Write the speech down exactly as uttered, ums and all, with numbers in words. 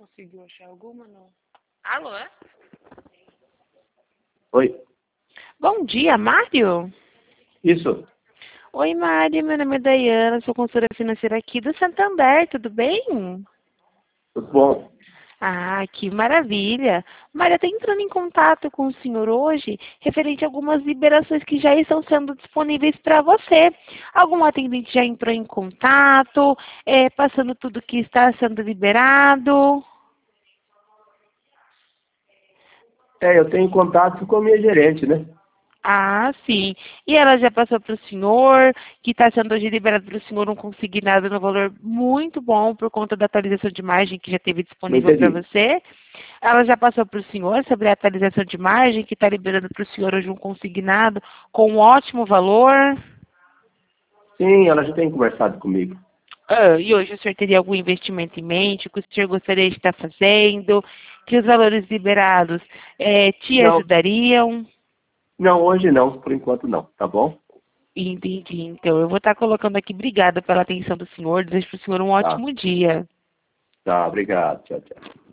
conseguiu achar alguma, não? Alô? Oi. Bom dia, Mário? Isso. Oi, Mário, meu nome é Dayana, sou consultora financeira aqui do Santander, tudo bem? Tudo bom? Ah, que maravilha! Mário, eu estou entrando em contato com o senhor hoje, referente a algumas liberações que já estão sendo disponíveis para você. Algum atendente já entrou em contato, é, passando tudo que está sendo liberado? É, eu tenho contato com a minha gerente, né? Ah, sim. E ela já passou para o senhor, que está sendo hoje liberado para o senhor um consignado no valor muito bom por conta da atualização de margem que já teve Não disponível para entendi. você. Ela já passou para o senhor sobre a atualização de margem que está liberando para o senhor hoje um consignado com um ótimo valor. Sim, ela já tem conversado comigo. Ah, e hoje o senhor teria algum investimento em mente, o que o senhor gostaria de estar fazendo, que os valores liberados eh, te Não, ajudariam? não, hoje não, por enquanto não, tá bom? Entendi. Então, eu vou estar colocando aqui, obrigada pela atenção do senhor, desejo para o senhor um Tá, ótimo dia. tá, obrigado, tchau, tchau.